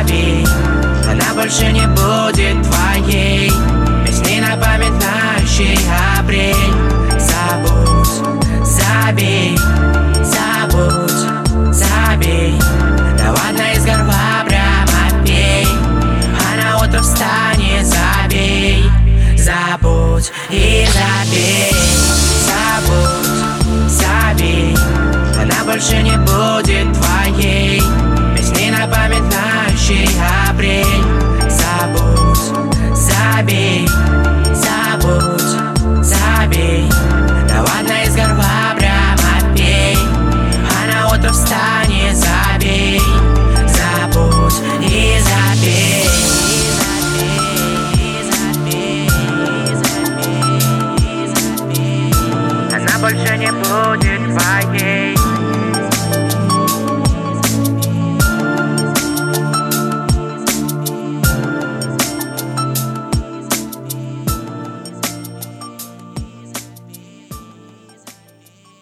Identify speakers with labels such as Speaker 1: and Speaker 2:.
Speaker 1: забей. Она больше не будет твоей, песни, напоминающей апрель. Забудь, забей, забудь, забей. Да ладно, из горла прямо пей, а на утро встанет, забей. Забудь и забей. Забудь, забей. Она больше не будет твоей, песни, напоминающей апрель.